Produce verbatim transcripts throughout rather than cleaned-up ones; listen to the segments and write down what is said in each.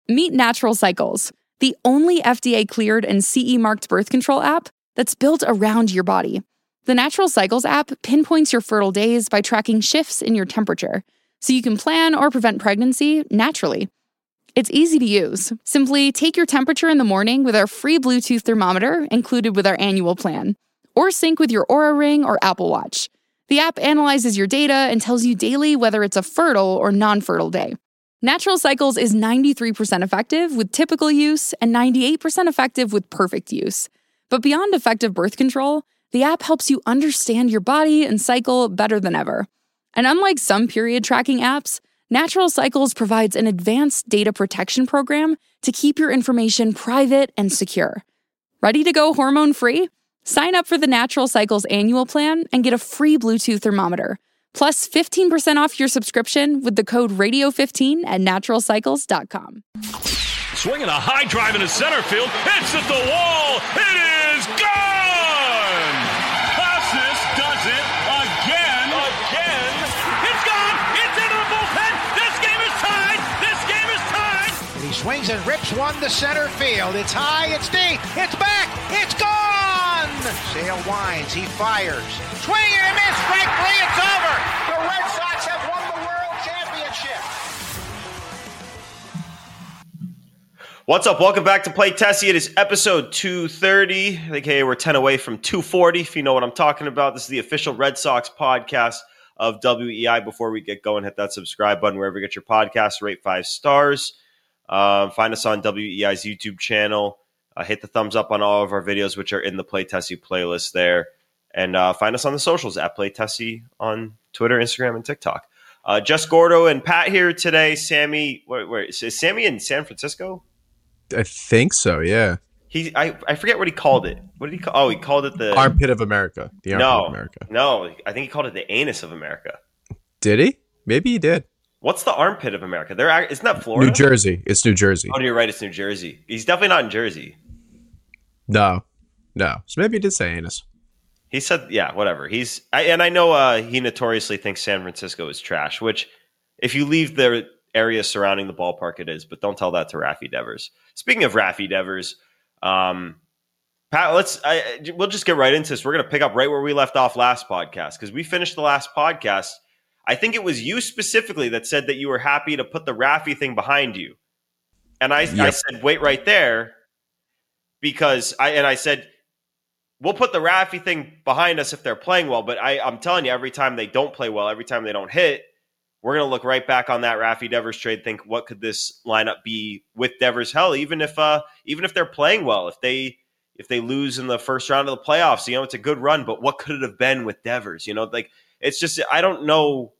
Meet Natural Cycles, the only F D A-cleared and C E-marked birth control app that's built around your body. The Natural Cycles app pinpoints your fertile days by tracking shifts in your temperature, so you can plan or prevent pregnancy naturally. It's easy to use. Simply take your temperature in the morning with our free Bluetooth thermometer included with our annual plan, or sync with your Oura Ring or Apple Watch. The app analyzes your data and tells you daily whether it's a fertile or non-fertile day. Natural Cycles is ninety-three percent effective with typical use and ninety-eight percent effective with perfect use. But beyond effective birth control, the app helps you understand your body and cycle better than ever. And unlike some period tracking apps, Natural Cycles provides an advanced data protection program to keep your information private and secure. Ready to go hormone-free? Sign up for the Natural Cycles annual plan and get a free Bluetooth thermometer, plus fifteen percent off your subscription with the code radio fifteen at natural cycles dot com. Swinging a high drive into center field. It's at the wall. It is gone! Casas does it again. Again. It's gone. It's into the bullpen. This game is tied. This game is tied. And he swings and rips one to center field. It's high. It's deep. It's back. It's gone! Sale winds. He fires. Swing and a miss. Strike three. It's over. The Red Sox have won the World Championship. What's up? Welcome back to Play Tessie. It is episode two thirty. I think, hey, we're ten away from two forty, if you know what I'm talking about. This is the official Red Sox podcast of W E I. Before we get going, hit that subscribe button wherever you get your podcasts. Rate five stars. Um, find us on W E I's YouTube channel. Uh, hit the thumbs up on all of our videos, which are in the Play Tessie playlist there. And uh, find us on the socials at Play Tessie on Twitter, Instagram, and TikTok. Uh, Jess Gordo and Pat here today. Sammy, where, where is Sammy in San Francisco? I think so, yeah. He, I, I forget what he called it. What did he call? Oh, he called it the Armpit of America. The Armpit no, of America. No, I think he called it the Anus of America. Did he? Maybe he did. What's the Armpit of America? There, isn't that Florida? New Jersey. It's New Jersey. Oh, you're right. It's New Jersey. He's definitely not in Jersey. No, no. So maybe he did say anus. He said, yeah, whatever. He's, I, and I know uh, he notoriously thinks San Francisco is trash. Which, if you leave the area surrounding the ballpark, it is. But don't tell that to Raffy Devers. Speaking of Raffy Devers, um, Pat, let's. I, we'll just get right into this. We're going to pick up right where we left off last podcast because we finished the last podcast. I think it was you specifically that said that you were happy to put the Raffy thing behind you, and I, yep. I said, wait right there, because I and I said we'll put the Raffy thing behind us if they're playing well. But I, I'm telling you, every time they don't play well, every time they don't hit, we're going to look right back on that Raffy Devers trade. Think, what could this lineup be with Devers? Hell, even if uh, even if they're playing well, if they if they lose in the first round of the playoffs, you know, it's a good run. But what could it have been with Devers? You know, like it's just I don't know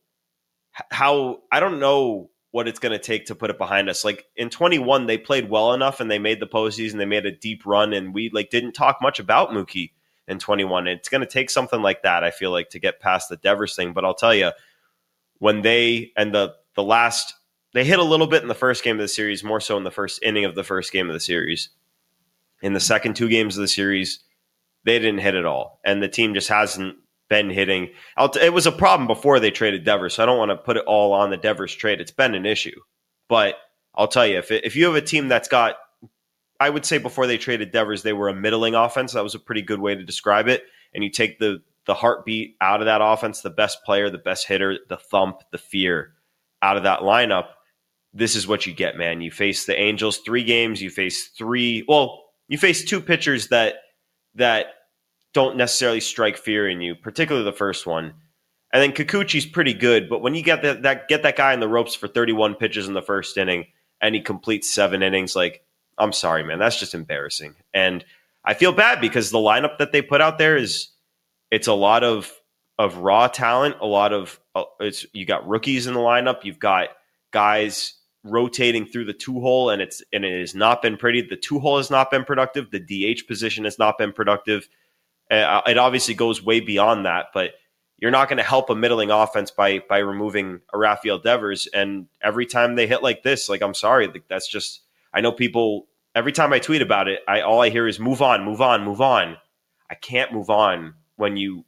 how I don't know what it's going to take to put it behind us. Like in twenty-one, they played well enough and they made the postseason. They made a deep run, and we like didn't talk much about Mookie in twenty-one. It's going to take something like that, I feel like, to get past the Devers thing. But I'll tell you, when they and the the last they hit a little bit in the first game of the series, more so in the first inning of the first game of the series. In the second two games of the series, they didn't hit at all, and the team just hasn't been hitting. I'll t- it was a problem before they traded Devers, so I don't want to put it all on the Devers trade. It's been an issue, but I'll tell you, if it, if you have a team that's got, I would say before they traded Devers, they were a middling offense. That was a pretty good way to describe it. And you take the the heartbeat out of that offense, the best player, the best hitter, the thump, the fear out of that lineup. This is what you get, man. You face the Angels three games. You face three. Well, you face two pitchers that that don't necessarily strike fear in you, particularly the first one. And then Kikuchi's pretty good, but when you get that, that get that guy in the ropes for thirty-one pitches in the first inning and he completes seven innings, like, I'm sorry, man, that's just embarrassing. And I feel bad because the lineup that they put out there is it's a lot of of raw talent, a lot of uh, it's you got rookies in the lineup, you've got guys rotating through the two hole, and it's and it has not been pretty. The two hole has not been productive. The D H position has not been productive. Uh, it obviously goes way beyond that, but you're not going to help a middling offense by by removing a Rafael Devers. And every time they hit like this, like I'm sorry, like, that's just. I know people. Every time I tweet about it, I all I hear is move on, move on, move on. I can't move on when you,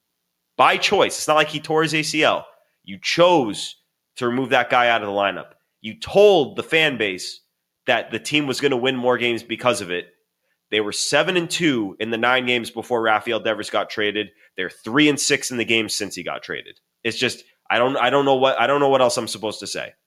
by choice. It's not like he tore his A C L. You chose to remove that guy out of the lineup. You told the fan base that the team was going to win more games because of it. They were seven and two in the nine games before Rafael Devers got traded. They're three and six in the games since he got traded. It's just I don't I don't know what I don't know what else I'm supposed to say.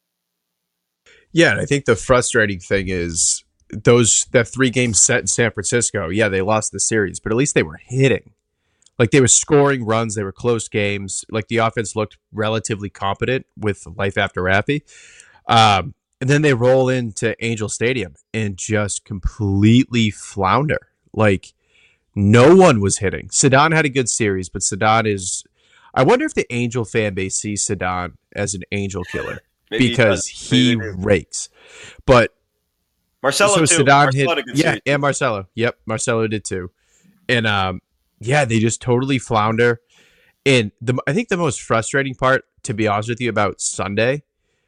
Yeah, and I think the frustrating thing is those that three game set in San Francisco. Yeah, they lost the series, but at least they were hitting. Like they were scoring runs, they were close games. Like the offense looked relatively competent with life after Rafi. Um, and then they roll into Angel Stadium and just completely flounder. Like no one was hitting. Ceddanne had a good series, but Ceddanne is. I wonder if the Angel fan base sees Ceddanne as an Angel killer because he, he rakes. But Marcelo so too. Ceddanne Marcelo hit, yeah, series. and Marcelo. Yep, Marcelo did too. And um, yeah, they just totally flounder. And the I think the most frustrating part, to be honest with you, about Sunday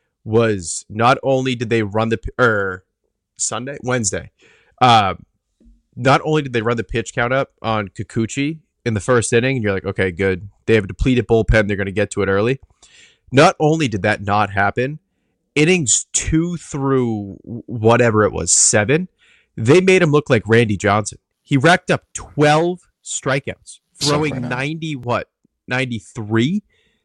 was not only did they run the or Sunday Wednesday, uh, not only did they run the pitch count up on Kikuchi in the first inning, and you're like, okay, good. They have a depleted bullpen. They're going to get to it early. Not only did that not happen, innings two through whatever it was, seven, they made him look like Randy Johnson. He racked up twelve strikeouts, throwing Something ninety, what, ninety-three?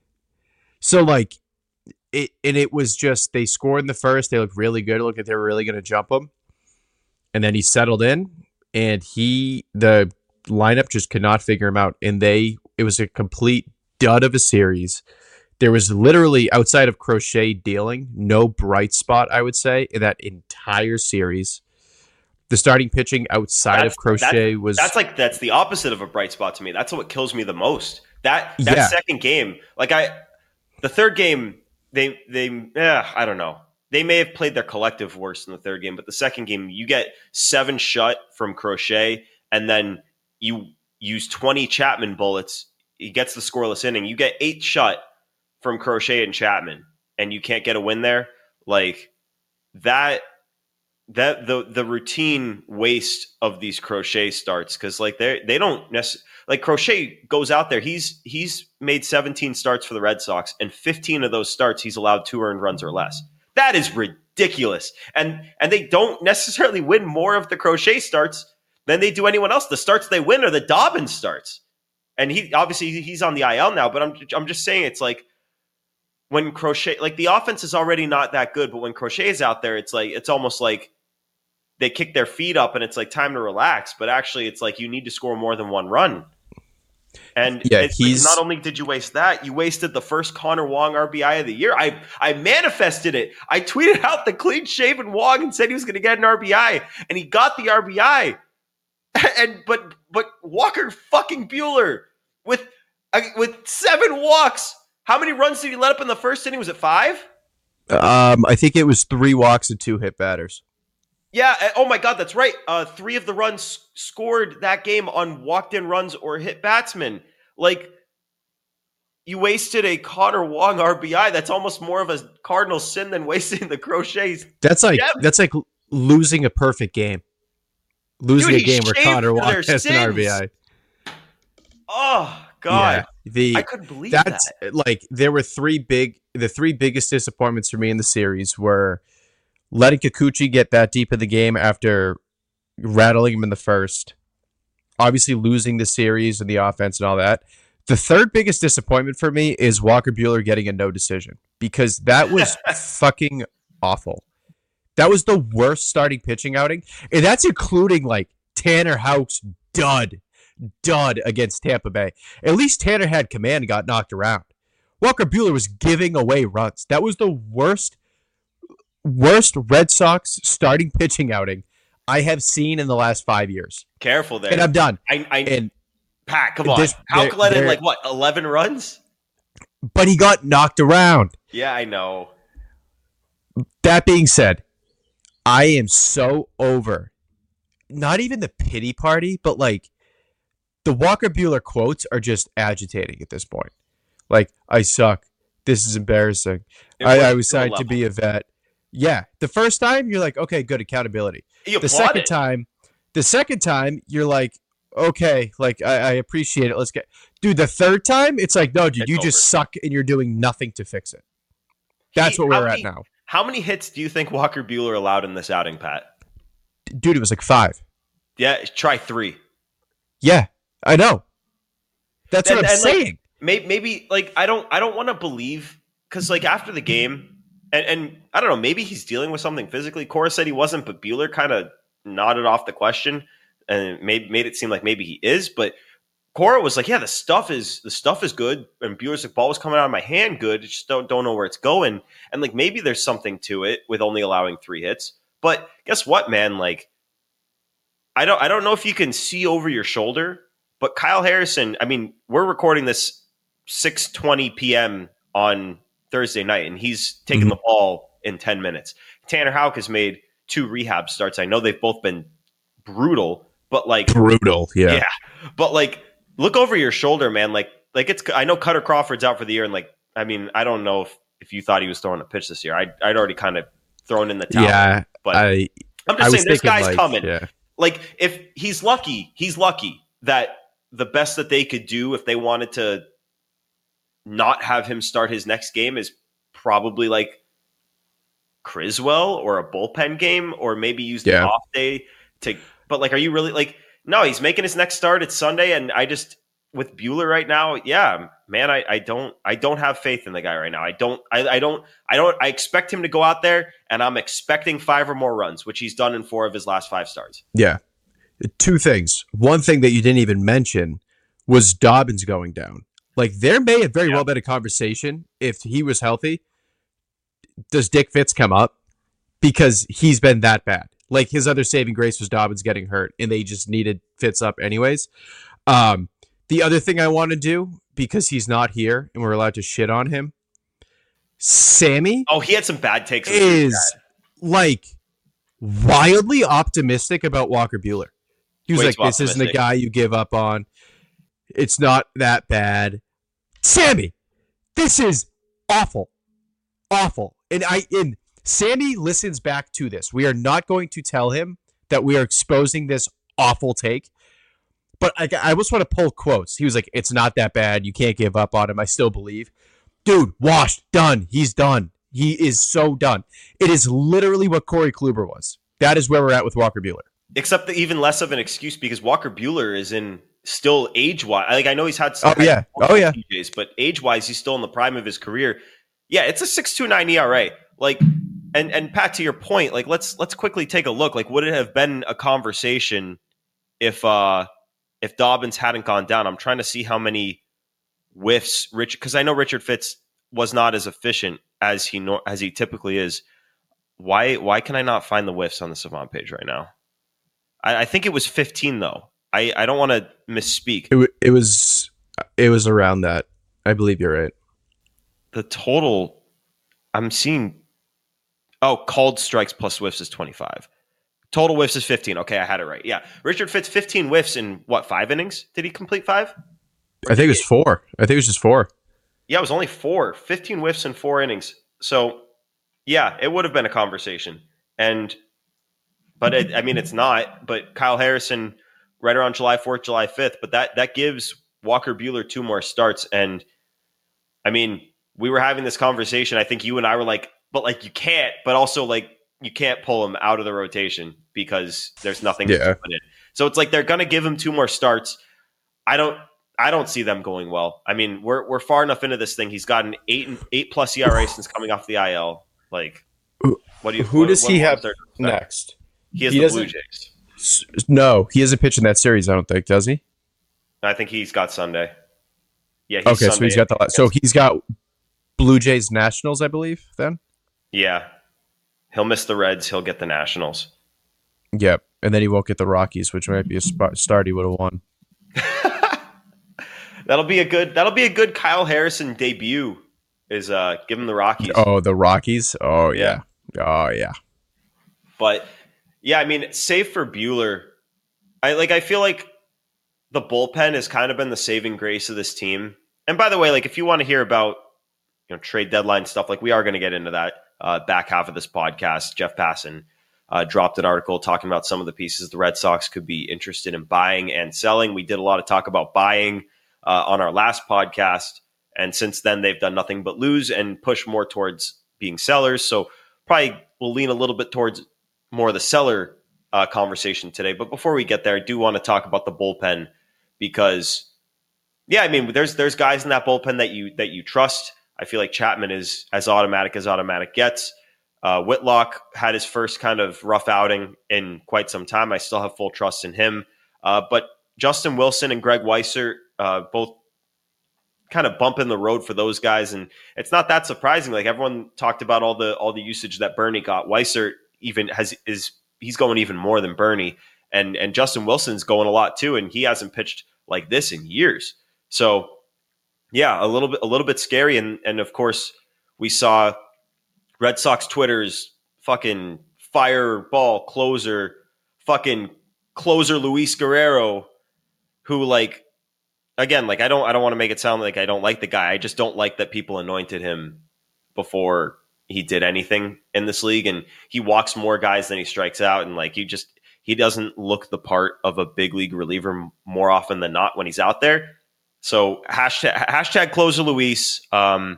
So, like, it, and it was just, they scored in the first. They looked really good. It looked like they were really going to jump him. And then he settled in, and he, the lineup just could not figure him out. And they, it was a complete dud of a series. There was literally, outside of Crochet dealing, no bright spot, I would say, in that entire series. The starting pitching outside That's, of Crochet that, was... That's like, that's the opposite of a bright spot to me. That's what kills me the most. That that Yeah. second game, like I, the third game, they, they, yeah, I don't know. They may have played their collective worst in the third game, but the second game, you get seven shut from Crochet, and then you use twenty Chapman bullets. He gets the scoreless inning. You get eight shut from Crochet and Chapman, and you can't get a win there. Like that, that the the routine waste of these Crochet starts, because like they they don't necessarily, like Crochet goes out there. He's he's made seventeen starts for the Red Sox, and fifteen of those starts he's allowed two earned runs or less. That is ridiculous, and and they don't necessarily win more of the Crochet starts than they do anyone else. The starts they win are the Dobbins starts, and he obviously he's on the I L now. But I'm I'm just saying, it's like when Crochet, like the offense is already not that good, but when Crochet is out there, it's like it's almost like they kick their feet up and it's like time to relax. But actually, it's like you need to score more than one run. And Yeah, it's he's- not only did you waste that, you wasted the first Connor Wong R B I of the year. I I manifested it. I tweeted out the clean shaven Wong and said he was going to get an R B I, and he got the R B I. And but but Walker fucking Buehler with uh, with seven walks. How many runs did he let up in the first inning? Was it five? Um, I think it was three walks and two hit batters. Yeah. uh, Oh my God, that's right. Uh, three of the runs scored that game on walked-in runs or hit batsmen. Like, you wasted a Connor Wong R B I. That's almost more of a cardinal sin than wasting the Crochets. That's like Yeah. that's like losing a perfect game. Losing Dude, a he game where shaved Connor for Wong their has an R B I. sins. Oh God, Yeah, the I couldn't believe that's that. like there were three big the three biggest disappointments for me in the series were letting Kikuchi get that deep in the game after rattling him in the first, obviously losing the series and the offense and all that. The third biggest disappointment for me is Walker Buehler getting a no decision, because that was fucking awful. That was the worst starting pitching outing, and that's including like Tanner Houck's dud dud against Tampa Bay. At least Tanner had command and got knocked around. Walker Buehler was giving away runs. That was the worst, worst Red Sox starting pitching outing I have seen in the last five years. Careful there. And I'm done. I, I And Pat, come on. this- Houck they're- let in they're- like what, eleven runs? but he got knocked around. Yeah, I know. That being said, I am so over not even the pity party, but like the Walker Buehler quotes are just agitating at this point. Like, I suck. This is embarrassing. It I, I was was to a signed to level. be a vet. Yeah. The first time, you're like, okay, good accountability. You The applaud second it. time, the second time, you're like, okay, like I, I appreciate it. Let's get, dude. The third time, it's like, no, dude, It's you over. just suck and you're doing nothing to fix it. That's He- what how we're many- at now. How many hits do you think Walker Buehler allowed in this outing, Pat? Dude, it was like five. Yeah, try three. Yeah, I know. That's and, what I'm and saying. Like, maybe, maybe, like, I don't I don't want to believe, because, like, after the game, and, and I don't know, maybe he's dealing with something physically. Cora said he wasn't, but Buehler kind of nodded off the question and made, made it seem like maybe he is. But Cora was like, yeah, the stuff is the stuff is good. And Buehler's like, ball was coming out of my hand good. I just don't, don't know where it's going. And, like, maybe there's something to it with only allowing three hits. But guess what, man? Like, I don't I don't know if you can see over your shoulder, but Kyle Harrison, I mean, we're recording this six twenty p.m. on Thursday night, and he's taken mm-hmm. the ball in ten minutes. Tanner Houck has made two rehab starts. I know they've both been brutal, but like brutal, yeah. Yeah. But like look over your shoulder, man. Like like it's I know Cutter Crawford's out for the year, and like I mean, I don't know if, if you thought he was throwing a pitch this year. I I'd already kind of thrown in the towel. Yeah. But I I'm just I saying this guy's like, coming. Yeah. Like if he's lucky, he's lucky that the best that they could do if they wanted to not have him start his next game is probably like Criswell or a bullpen game, or maybe use the yeah. off day to, but like, are you really like, no, he's making his next start. It's Sunday. And I just, with Buehler right now, yeah, man, I, I don't, I don't have faith in the guy right now. I don't, I, I don't, I don't, I expect him to go out there, and I'm expecting five or more runs, which he's done in four of his last five starts. Yeah. Two things. One thing that you didn't even mention was Dobbins going down. Like, there may have very yeah. well been a conversation if he was healthy. Does Dick Fitz come up? Because he's been that bad. Like, his other saving grace was Dobbins getting hurt, and they just needed Fitz up anyways. Um, the other thing I want to do, because he's not here and we're allowed to shit on him, Sammy. Oh, he had some bad takes. Is like wildly optimistic about Walker Buehler. He was Way like, this isn't the guy you give up on. It's not that bad. Sammy, this is awful. Awful. And I and Sammy listens back to this. We are not going to tell him that we are exposing this awful take. But I, I just want to pull quotes. He was like, it's not that bad. You can't give up on him. I still believe. Dude, washed. Done. He's done. He is so done. It is literally what Corey Kluber was. That is where we're at with Walker Buehler. Except that even less of an excuse, because Walker Buehler is in still age-wise. Like, I know he's had some oh, yeah. oh, yeah. P Js, but age-wise, he's still in the prime of his career. Yeah, it's a six point two nine E R A. Like, and and Pat, to your point, like let's let's quickly take a look. Like, would it have been a conversation if uh if Dobbins hadn't gone down? I'm trying to see how many whiffs Rich, because I know Richard Fitz was not as efficient as he nor, as he typically is. Why why can I not find the whiffs on the Savant page right now? I, I think it was fifteen though. I, I don't want to misspeak. It, it was it was around that. I believe you're right. The total I'm seeing. Oh, called strikes plus whiffs is twenty-five. Total whiffs is fifteen. Okay, I had it right. Yeah, Richard Fitz fifteen whiffs in what, five innings? Did he complete five? I think it was four. I think it was just four. Yeah, it was only four. fifteen whiffs in four innings. So, yeah, it would have been a conversation. And, but it, I mean, it's not. But Kyle Harrison, right around July fourth, July fifth. But that that gives Walker Buehler two more starts. And, I mean, we were having this conversation. I think you and I were like, but like you can't. But also like you can't pull him out of the rotation because there's nothing yeah. to put in. So it's like they're going to give him two more starts. I don't. I don't see them going well. I mean, we're we're far enough into this thing. He's got an eight eight plus E R A since coming off the I L. Like, what do you? Who what, does what, he what have there, next? He has he the Blue Jays. No, he hasn't pitched in that series. I don't think. Does he? I think he's got Sunday. Yeah. He's okay, Sunday so he's got the. Last, so he's got Blue Jays Nationals, I believe. Then. Yeah, he'll miss the Reds. He'll get the Nationals. Yep, and then he won't get the Rockies, which might be a sp- start he would have won. That'll be a good. That'll be a good Kyle Harrison debut. Is uh, give him the Rockies. Oh, the Rockies. Oh yeah. yeah. Oh yeah. But yeah, I mean, save for Buehler, I like. I feel like the bullpen has kind of been the saving grace of this team. And by the way, like if you want to hear about you know trade deadline stuff, like we are going to get into that uh, back half of this podcast. Jeff Passan uh, dropped an article talking about some of the pieces the Red Sox could be interested in buying and selling. We did a lot of talk about buying Uh, on our last podcast. And since then, they've done nothing but lose and push more towards being sellers. So probably will lean a little bit towards more of the seller uh, conversation today. But before we get there, I do want to talk about the bullpen because, yeah, I mean, there's there's guys in that bullpen that you that you trust. I feel like Chapman is as automatic as automatic gets. Uh, Whitlock had his first kind of rough outing in quite some time. I still have full trust in him. Uh, but Justin Wilson and Greg Weissert, uh, both kind of bumping the road for those guys. And it's not that surprising. Like everyone talked about all the all the usage that Bernie got. Weissert even has is he's going even more than Bernie. And and Justin Wilson's going a lot too. And he hasn't pitched like this in years. So yeah, a little bit a little bit scary. And and of course we saw Red Sox Twitter's fucking fireball closer, fucking closer Luis Guerrero, who like again, like I don't I don't want to make it sound like I don't like the guy. I just don't like that people anointed him before he did anything in this league. And he walks more guys than he strikes out. And like he just he doesn't look the part of a big league reliever more often than not when he's out there. So hashtag hashtag closer Luis. Um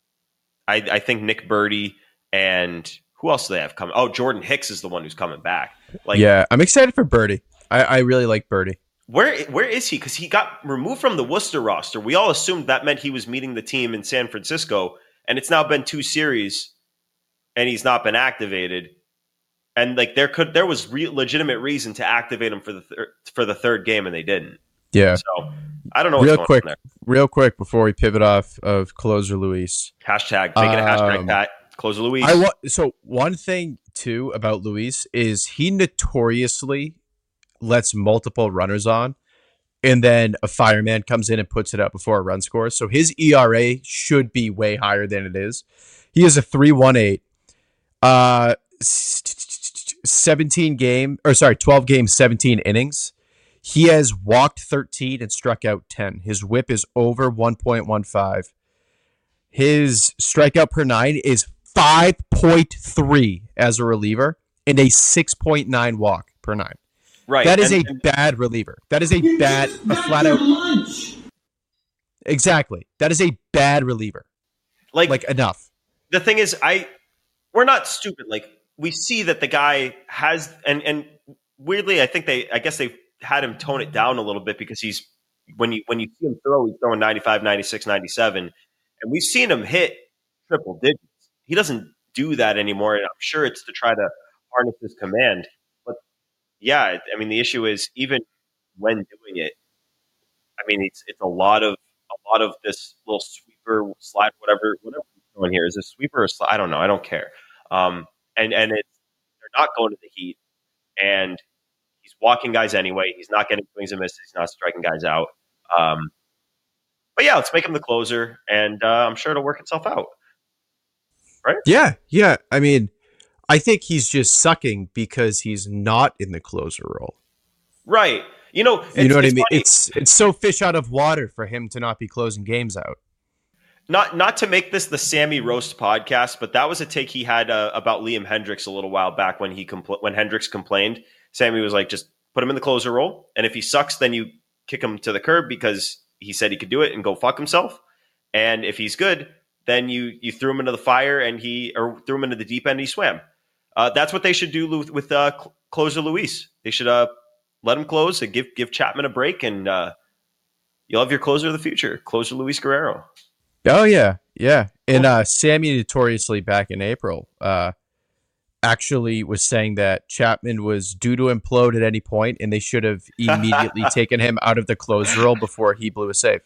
I, I think Nick Birdie and who else do they have coming? Oh, Jordan Hicks is the one who's coming back. Like, yeah, I'm excited for Birdie. I, I really like Birdie. Where where is he? Because he got removed from the Worcester roster. We all assumed that meant he was meeting the team in San Francisco, and it's now been two series, and he's not been activated. And like there could there was re- legitimate reason to activate him for the thir- for the third game, and they didn't. Yeah. So I don't know. Real what's quick, going on there. real quick before we pivot off of closer Luis. Hashtag make it a hashtag Um, Pat closer Luis. I wa- so one thing too about Luis is he notoriously lets multiple runners on, and then a fireman comes in and puts it up before a run scores. So his E R A should be way higher than it is. He is a three one eight. Uh, seventeen game or sorry, twelve games, seventeen innings. He has walked thirteen and struck out ten. His whip is over one point one five. His strikeout per nine is five point three as a reliever and a six point nine walk per nine. Right. That is and, a and, bad reliever. That is a bad, a flat out. Lunch. Exactly. That is a bad reliever. like, Like enough. the thing is, I we're not stupid. Like we see that the guy has, and and weirdly, I think they, I guess they had him tone it down a little bit because he's when you when you see him throw, he's throwing ninety-five, ninety-six, ninety-seven, and we've seen him hit triple digits. He doesn't do that anymore, and I'm sure it's to try to harness his command. But yeah, I mean, the issue is even when doing it, I mean, it's it's a lot of a lot of this little sweeper slide, whatever whatever he's throwing here. Is a sweeper or slide? I don't know. I don't care. Um, and and it's they're not going to the heat, and he's walking guys anyway. He's not getting swings and misses. He's not striking guys out. Um, but yeah, let's make him the closer, and uh, I'm sure it'll work itself out. Right? Yeah, yeah. I mean, I think he's just sucking because he's not in the closer role. Right. You know, You know what I it's mean? funny. It's it's so fish out of water for him to not be closing games out. Not not to make this the Sammy Roast podcast, but that was a take he had uh, about Liam Hendricks a little while back when he compl- when Hendricks complained. Sammy was like, just put him in the closer role, and if he sucks, then you kick him to the curb because he said he could do it and go fuck himself. And if he's good, then you you threw him into the fire and he or threw him into the deep end and he swam. Uh, that's what they should do with, with uh, cl- closer Luis. They should uh, let him close and give give Chapman a break, and uh, you'll have your closer of the future, closer Luis Guerrero. Oh yeah, yeah. And uh, Sammy notoriously back in April uh, actually was saying that Chapman was due to implode at any point, and they should have immediately taken him out of the closer role before he blew a save.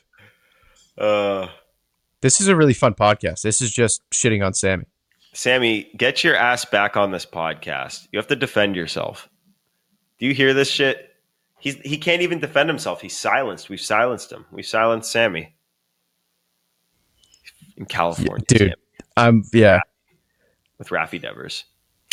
Uh, This is a really fun podcast. This is just shitting on Sammy. Sammy, get your ass back on this podcast. You have to defend yourself. Do you hear this shit? He's he can't even defend himself. He's silenced. We've silenced him. We've silenced Sammy. In California, Dude, Sammy, um, yeah. with Raffy Devers.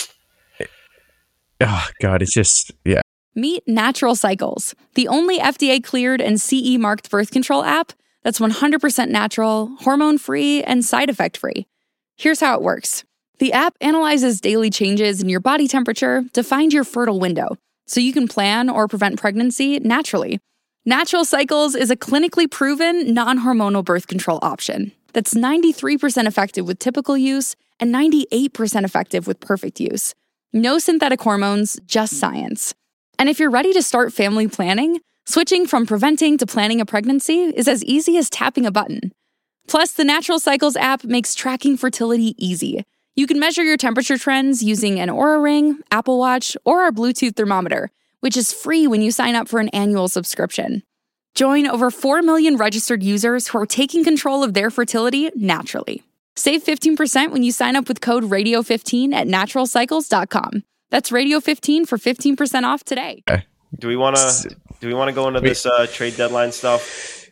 Oh God, it's just yeah. Meet Natural Cycles, the only F D A-cleared and C E marked birth control app that's one hundred percent natural, hormone-free, and side effect-free. Here's how it works. The app analyzes daily changes in your body temperature to find your fertile window, so you can plan or prevent pregnancy naturally. Natural Cycles is a clinically proven, non-hormonal birth control option that's ninety-three percent effective with typical use and ninety-eight percent effective with perfect use. No synthetic hormones, just science. And if you're ready to start family planning, switching from preventing to planning a pregnancy is as easy as tapping a button. Plus, the Natural Cycles app makes tracking fertility easy. You can measure your temperature trends using an Oura Ring, Apple Watch, or our Bluetooth thermometer, which is free when you sign up for an annual subscription. Join over four million registered users who are taking control of their fertility naturally. Save fifteen percent when you sign up with code radio fifteen at natural cycles dot com. That's radio fifteen for fifteen percent off today. Do we want to do we want to go into this uh, trade deadline stuff?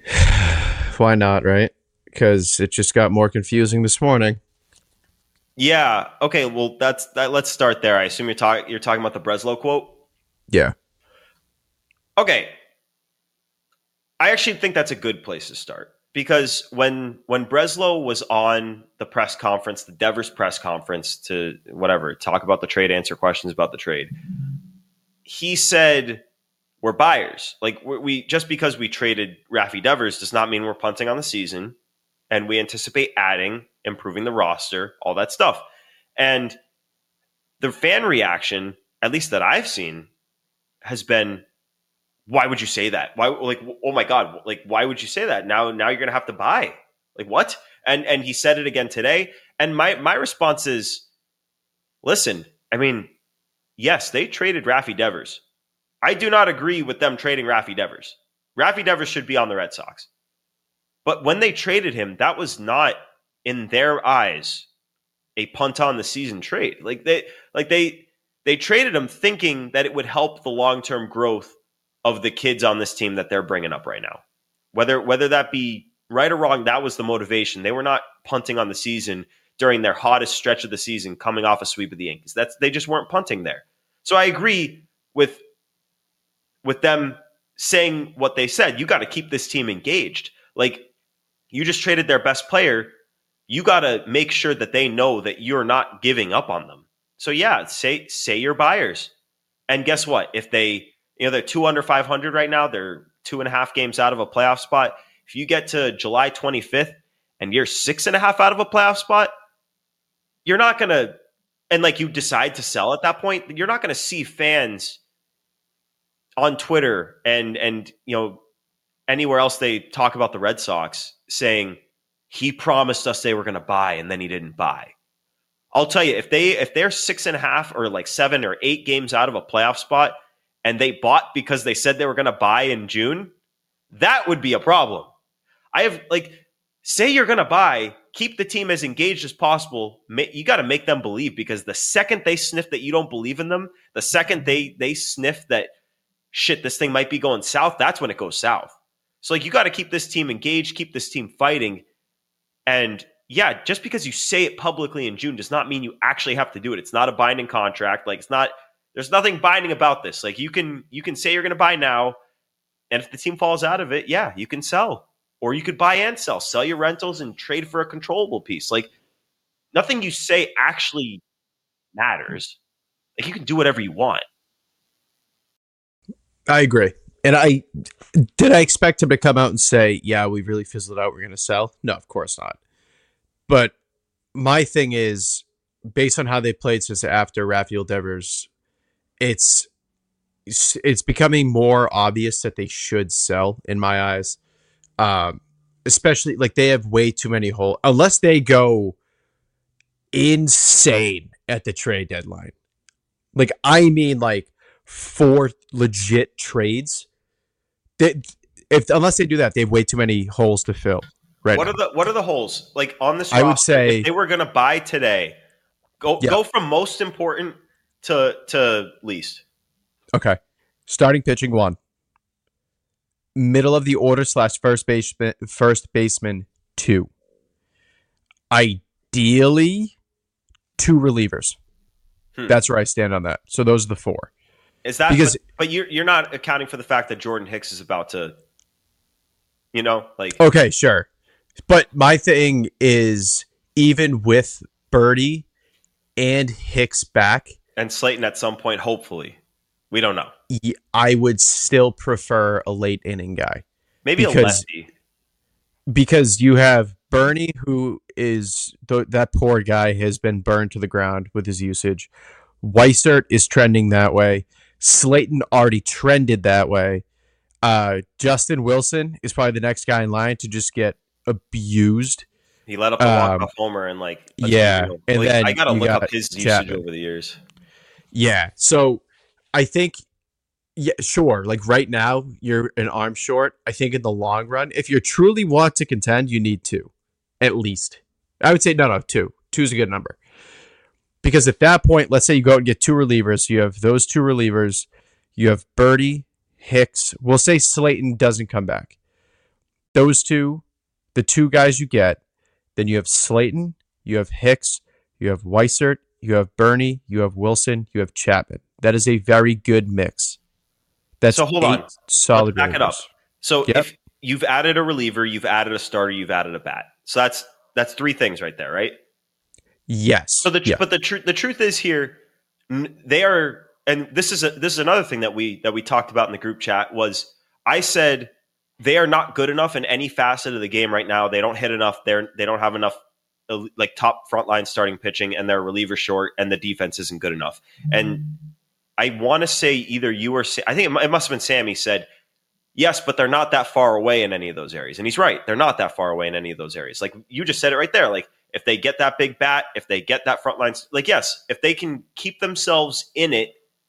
Why not, right? Because it just got more confusing this morning. Yeah. Okay. Well, that's that. Let's start there. I assume you're talking you're talking about the Breslow quote. Yeah. Okay. I actually think that's a good place to start because when when Breslow was on the press conference, the Devers press conference to whatever talk about the trade, answer questions about the trade, he said we're buyers. Like we, we just because we traded Rafi Devers does not mean we're punting on the season, and we anticipate adding, improving the roster, all that stuff. And the fan reaction, at least that I've seen, has been, why would you say that? Why, like, oh my God, like, why would you say that? Now, now you're going to have to buy. Like, what? And and he said it again today. And my my response is, listen, I mean, yes, they traded Rafi Devers. I do not agree with them trading Rafi Devers. Rafi Devers should be on the Red Sox. But when they traded him, that was not, in their eyes, a punt on the season trade. Like they, like they, they traded him thinking that it would help the long-term growth of the kids on this team that they're bringing up right now. Whether whether that be right or wrong, that was the motivation. They were not punting on the season during their hottest stretch of the season, coming off a sweep of the Yankees. That's they just weren't punting there. So I agree with with them saying what they said. You got to keep this team engaged. Like, you just traded their best player. You got to make sure that they know that you're not giving up on them. So yeah, say say you're buyers. And guess what? If they, you know, they're two under five hundred right now, they're two and a half games out of a playoff spot. If you get to July twenty-fifth and you're six and a half out of a playoff spot, you're not going to, and like you decide to sell at that point, you're not going to see fans on Twitter and, and, you know, anywhere else they talk about the Red Sox saying he promised us they were going to buy and then he didn't buy. I'll tell you, if they, if they're six and a half or like seven or eight games out of a playoff spot and they bought because they said they were going to buy in June, that would be a problem. I have like, say you're going to buy, keep the team as engaged as possible. You got to make them believe, because the second they sniff that you don't believe in them, the second they they sniff that shit, this thing might be going south, that's when it goes south. So like, you got to keep this team engaged, keep this team fighting. And yeah, just because you say it publicly in June does not mean you actually have to do it. It's not a binding contract. Like, it's not, there's nothing binding about this. Like, you can you can say you're going to buy now, and if the team falls out of it, yeah, you can sell. Or you could buy and sell. Sell your rentals and trade for a controllable piece. Like, nothing you say actually matters. Like, you can do whatever you want. I agree. And I did I expect him to come out and say, yeah, we really fizzled out, we're going to sell? No, of course not. But my thing is, based on how they played since after Rafael Devers, it's it's becoming more obvious that they should sell, in my eyes. Um, especially, like, they have way too many holes. Unless they go insane at the trade deadline. Like, I mean, like, four legit trades. They, if unless they do that, they have way too many holes to fill. Right. What now. are the What are the holes like on this? I roster, would say if they were going to buy today. Go yeah. go from most important to to least. Okay, starting pitching one. Middle of the order slash first baseman first baseman two. Ideally, two relievers. Hmm. That's where I stand on that. So those are the four. Is that because? But, but you're you're not accounting for the fact that Jordan Hicks is about to. You know, like okay, sure. But my thing is, even with Birdie and Hicks back, and Slayton at some point, hopefully, we don't know. I would still prefer a late inning guy. Maybe because, a lefty. Because you have Bernie, who is th- that poor guy, has been burned to the ground with his usage. Weissert is trending that way. Slayton already trended that way. Uh, Justin Wilson is probably the next guy in line to just get abused. He let up a Um, walk-off homer and like yeah, and like, then I gotta you look got up his usage Chapman. over the years. Yeah, so I think, yeah, sure. Like right now, you're an arm short. I think in the long run, if you truly want to contend, you need two, at least. I would say no, no, two. Two is a good number. Because at that point, let's say you go out and get two relievers. You have those two relievers. You have Birdie, Hicks. We'll say Slayton doesn't come back. Those two, the two guys you get. Then you have Slayton, you have Hicks, you have Weissert, you have Bernie, you have Wilson, you have Chapman. That is a very good mix. That's So hold eight on. solid Let's back it up. relievers. So Yep. if you've added a reliever, you've added a starter, you've added a bat. So that's that's three things right there, right? Yes. So the tr- yeah. but the truth the truth is here, n- they are, and this is a, this is another thing that we that we talked about in the group chat was I said they are not good enough in any facet of the game right now. They don't hit enough. They're they don't have enough uh, like top frontline starting pitching, and their reliever short, and the defense isn't good enough. And I want to say either you or Sa- I think it, mu- it must have been Sammy said yes, but they're not that far away in any of those areas. And he's right. They're not that far away in any of those areas. Like you just said it right there. Like if they get that big bat, if they get that front line, like, yes, if they can keep themselves in it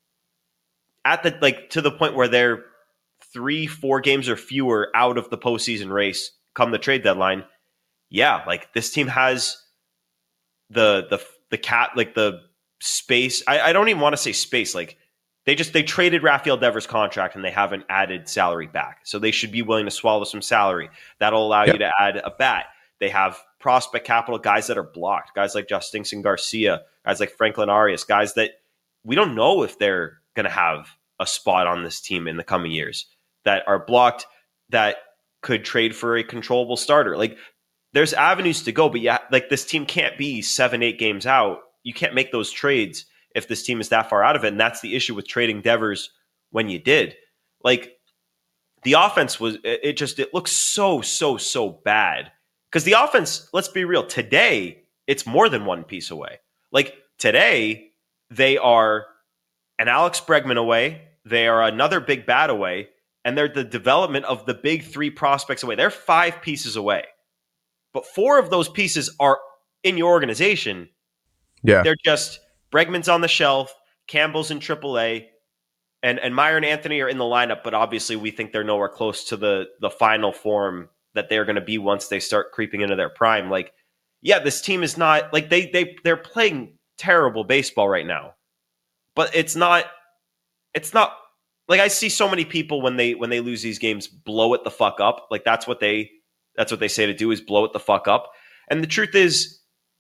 at the, like to the point where they're three, four games or fewer out of the postseason race come the trade deadline. Yeah. Like this team has the, the, the cat, like the space. I, I don't even want to say space. Like, They just they traded Rafael Devers' contract and they haven't added salary back. So they should be willing to swallow some salary. That'll allow Yep. you to add a bat. They have prospect capital, guys that are blocked, guys like Justinson Garcia, guys like Franklin Arias, guys that we don't know if they're going to have a spot on this team in the coming years that are blocked, that could trade for a controllable starter. Like there's avenues to go, but yeah, like this team can't be seven, eight games out. You can't make those trades if this team is that far out of it. And that's the issue with trading Devers when you did. Like the offense was, it just, it looks so, so, so bad. Because the offense, let's be real, today, it's more than one piece away. Like today, they are an Alex Bregman away. They are another big bat away. And they're the development of the big three prospects away. They're five pieces away. But four of those pieces are in your organization. Yeah. They're just, Bregman's on the shelf, Campbell's in triple A, and, and Meyer and Anthony are in the lineup, but obviously we think they're nowhere close to the, the final form that they're going to be once they start creeping into their prime. Like, yeah, this team is not, like, they, they, they're playing terrible baseball right now, but it's not, it's not, like, I see so many people when they, when they lose these games, blow it the fuck up. Like, that's what they, that's what they say to do, is blow it the fuck up. And the truth is,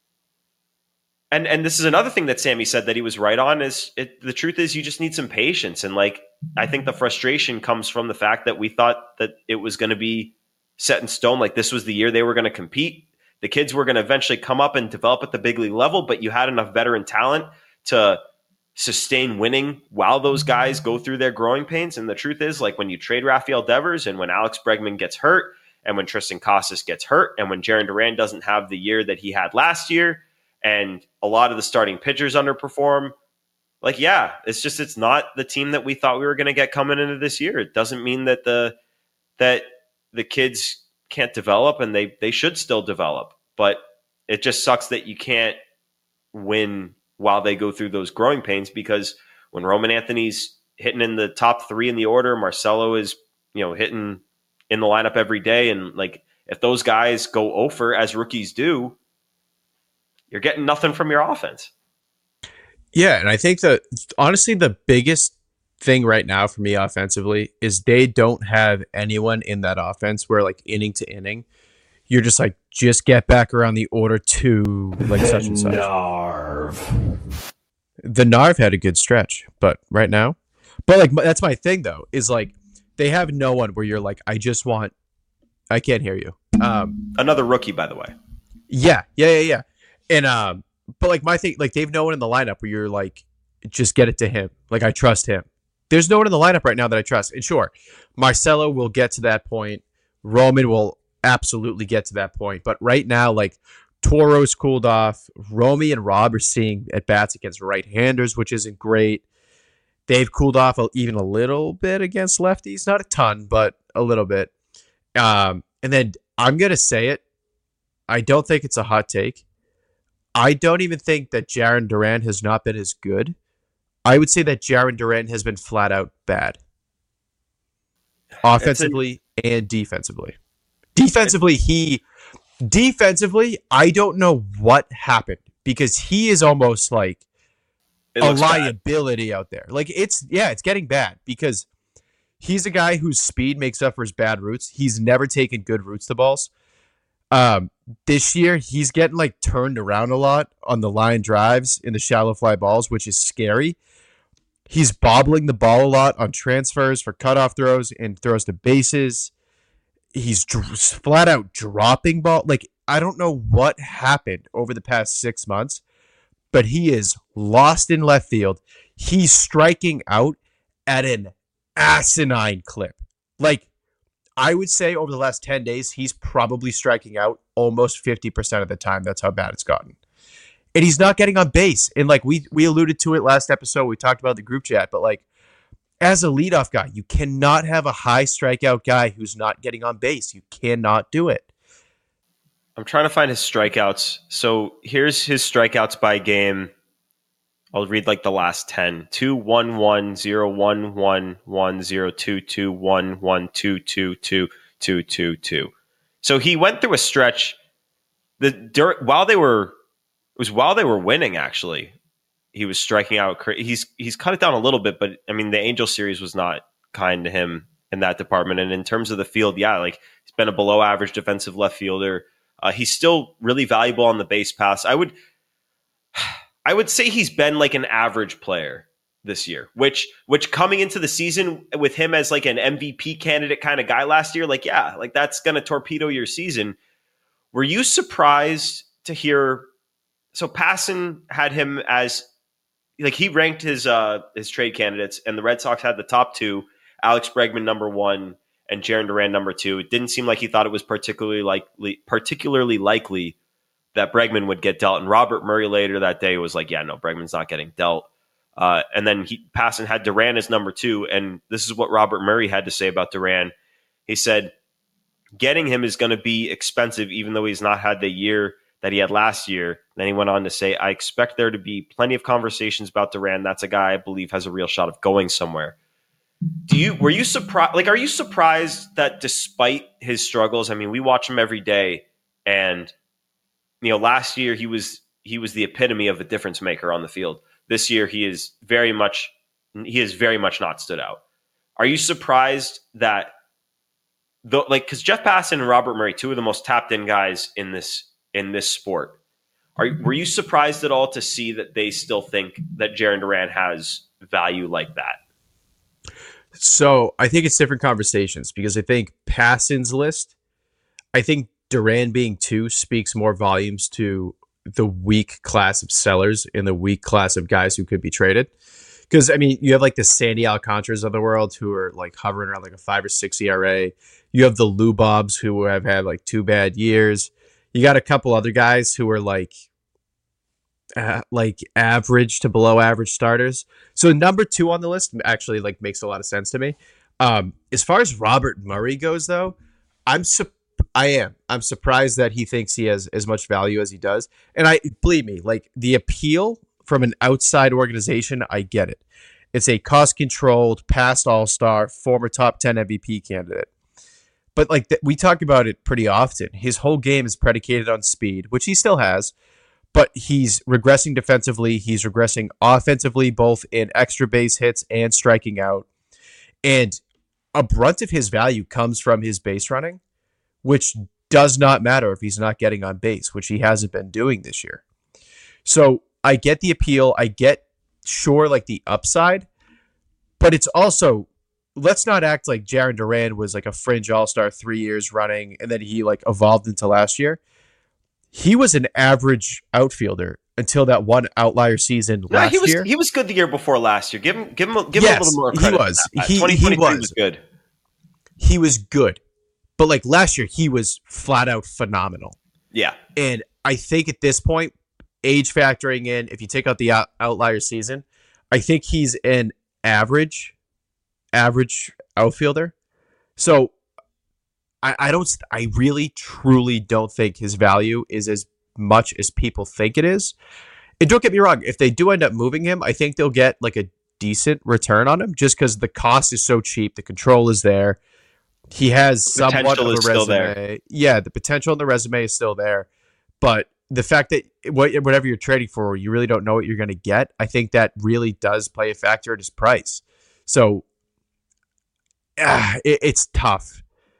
And and this is another thing that Sammy said that he was right on, is it, the truth is you just need some patience. And like, I think the frustration comes from the fact that we thought that it was going to be set in stone. Like this was the year they were going to compete. The kids were going to eventually come up and develop at the big league level, but you had enough veteran talent to sustain winning while those guys go through their growing pains. And the truth is, like when you trade Rafael Devers and when Alex Bregman gets hurt and when Tristan Casas gets hurt and when Jarren Duran doesn't have the year that he had last year, and a lot of the starting pitchers underperform, like, yeah, it's just, it's not the team that we thought we were going to get coming into this year. It doesn't mean that the, that the kids can't develop, and they, they should still develop, but it just sucks that you can't win while they go through those growing pains, because when Roman Anthony's hitting in the top three in the order, Marcelo is, you know, hitting in the lineup every day. And like, if those guys go oh for as rookies do, you're getting nothing from your offense. Yeah, and I think that honestly the biggest thing right now for me offensively is they don't have anyone in that offense where like inning to inning, you're just like, just get back around the order to like the such and such. Narv. The Narv had a good stretch, but right now, but like that's my thing though, is like they have no one where you're like, I just want, I can't hear you. Um, Another rookie, by the way. yeah, yeah, yeah, yeah. And um, but like my thing, like they have no one in the lineup where you're like, just get it to him. Like I trust him. There's no one in the lineup right now that I trust. And sure, Marcelo will get to that point. Roman will absolutely get to that point. But right now, like, Toro's cooled off. Romy and Rob are seeing at bats against right-handers, which isn't great. They've cooled off even a little bit against lefties. Not a ton, but a little bit. Um, and then I'm going to say it. I don't think it's a hot take. I don't even think that Jarren Duran has not been as good. I would say that Jarren Duran has been flat out bad. Offensively a- and defensively. Defensively, he... Defensively, I don't know what happened because he is almost like a liability bad. out there. Like, it's, yeah, it's getting bad because he's a guy whose speed makes up for his bad roots. He's never taken good roots to balls. Um, this year, he's getting like turned around a lot on the line drives in the shallow fly balls, which is scary. He's bobbling the ball a lot on transfers for cutoff throws and throws to bases. He's dr- flat out dropping ball. Like, I don't know what happened over the past six months, but he is lost in left field. He's striking out at an asinine clip. Like, I would say over the last ten days, he's probably striking out almost fifty percent of the time. That's how bad it's gotten. And he's not getting on base. And like we we alluded to it last episode, we talked about the group chat, but like as a leadoff guy, you cannot have a high strikeout guy who's not getting on base. You cannot do it. I'm trying to find his strikeouts. So here's his strikeouts by game. I'll read like the last ten. two, one, one, zero, one, one, one, zero, two, two, one, one, two, two, two, two, two, two. So he went through a stretch the dur- while they were it was while they were winning actually. He was striking out. He's he's cut it down a little bit, but I mean the Angel series was not kind to him in that department. And in terms of the field, yeah, like he's been a below average defensive left fielder. Uh, he's still really valuable on the base pass. I would I would say he's been like an average player this year, which which coming into the season with him as like an M V P candidate kind of guy last year, like, yeah, like that's going to torpedo your season. Were you surprised to hear? So Passan had him as like he ranked his uh, his trade candidates, and the Red Sox had the top two, Alex Bregman number one and Jarren Duran number two. It didn't seem like he thought it was particularly likely, particularly likely that Bregman would get dealt. And Robert Murray later that day was like, yeah, no, Bregman's not getting dealt. Uh, and then he Passan had Duran as number two. And this is what Robert Murray had to say about Duran. He said, getting him is going to be expensive, even though he's not had the year that he had last year. Then he went on to say, I expect there to be plenty of conversations about Duran. That's a guy I believe has a real shot of going somewhere. Do you, were you surprised? Like, are you surprised that despite his struggles, I mean, we watch him every day, and you know, last year he was he was the epitome of a difference maker on the field. This year he is very much he is very much not stood out. Are you surprised that the like because Jeff Passan and Robert Murray, two of the most tapped in guys in this in this sport, are were you surprised at all to see that they still think that Jarren Duran has value like that? So I think it's different conversations because I think Passan's list, I think Duran being two speaks more volumes to the weak class of sellers and the weak class of guys who could be traded. Because, I mean, you have like the Sandy Alcantaras of the world who are like hovering around like a five or six E R A. You have the Lou Bobs who have had like two bad years. You got a couple other guys who are like, uh, like average to below average starters. So number two on the list actually like makes a lot of sense to me. Um, as far as Robert Murray goes, though, I'm surprised. I am. I'm surprised that he thinks he has as much value as he does. And I believe me, like the appeal from an outside organization, I get it. It's a cost-controlled, past all-star, former top ten M V P candidate. But like th- we talk about it pretty often. His whole game is predicated on speed, which he still has. But he's regressing defensively. He's regressing offensively, both in extra base hits and striking out. And a brunt of his value comes from his base running, which does not matter if he's not getting on base, which he hasn't been doing this year. So I get the appeal. I get, sure, like the upside, but it's also, let's not act like Jarren Duran was like a fringe all-star three years running and then he like evolved into last year. He was an average outfielder until that one outlier season no, last he was, year. He was good the year before last year. Give him, give him, give yes, him a little more credit. He was. Uh, he, twenty twenty-three he was. was good. He was good. But like last year, he was flat out phenomenal. Yeah. And I think at this point, age factoring in, if you take out the out- outlier season, I think he's an average, average outfielder. So I, I don't, I really, truly don't think his value is as much as people think it is. And don't get me wrong, if they do end up moving him, I think they'll get like a decent return on him just because the cost is so cheap. The control is there. He has The somewhat of potential a is still resume. there. Yeah, the potential in the resume is still there. But the fact that what, whatever you're trading for, you really don't know what you're going to get, I think that really does play a factor in his price. So uh, it, it's tough.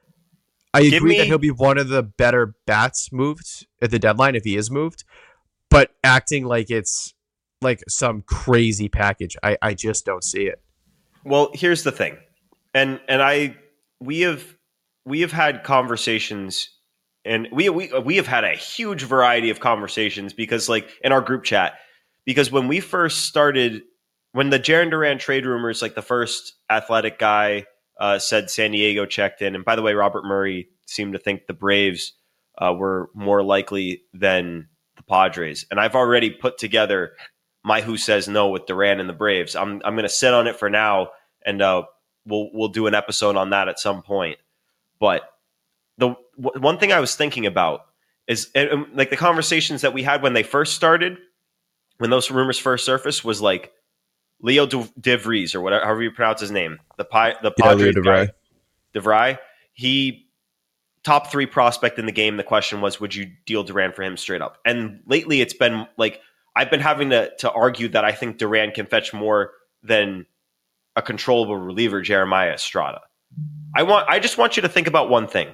I Give agree me- that he'll be one of the better bats moved at the deadline if he is moved, but acting like it's like some crazy package, I, I just don't see it. Well, here's the thing. And and I we have we have had conversations and we we we have had a huge variety of conversations because like in our group chat because when we first started when the Jarren Duran trade rumors, like the first Athletic guy uh, said San Diego checked in, and by the way, Robert Murray seemed to think the Braves uh, were more likely than the Padres, and I've already put together my who says no with Duran and the Braves. I'm I'm going to sit on it for now, and uh, we'll we'll do an episode on that at some point. But the w- one thing I was thinking about is and, and, like the conversations that we had when they first started, when those rumors first surfaced, was like Leo De- DeVries or whatever, however you pronounce his name, the Pi- the Yeah, Leo Padres DeVry. guy, DeVry. He top three prospect in the game. The question was, would you deal Duran for him straight up? And lately, it's been like I've been having to to argue that I think Duran can fetch more than a controllable reliever, Jeremiah Estrada. I want. I just want you to think about one thing.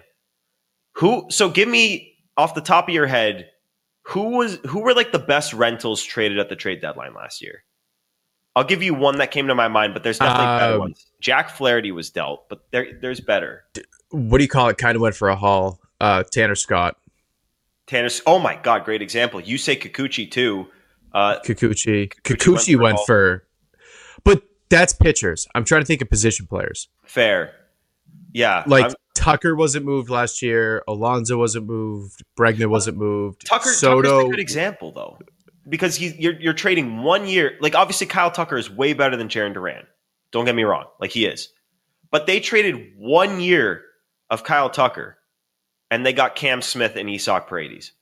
Who? So give me off the top of your head, who was who were like the best rentals traded at the trade deadline last year? I'll give you one that came to my mind, but there's definitely better Um, ones. Jack Flaherty was dealt, but there there's better. What do you call it? Kind of went for a haul. Uh, Tanner Scott, Tanner. Oh my God, great example. You say Kikuchi too. Uh, Kikuchi. Kikuchi Kikuchi went went for for, but that's pitchers. I'm trying to think of position players. fair. Yeah, Like I'm- Tucker wasn't moved last year. Alonso wasn't moved. Bregman wasn't moved. Tucker. Tucker's Soto. a good example though, because he's you're you're trading one year. Like obviously, Kyle Tucker is way better than Jarren Duran. Don't get me wrong, like he is, but they traded one year of Kyle Tucker, and they got Cam Smith and Isak Paredes.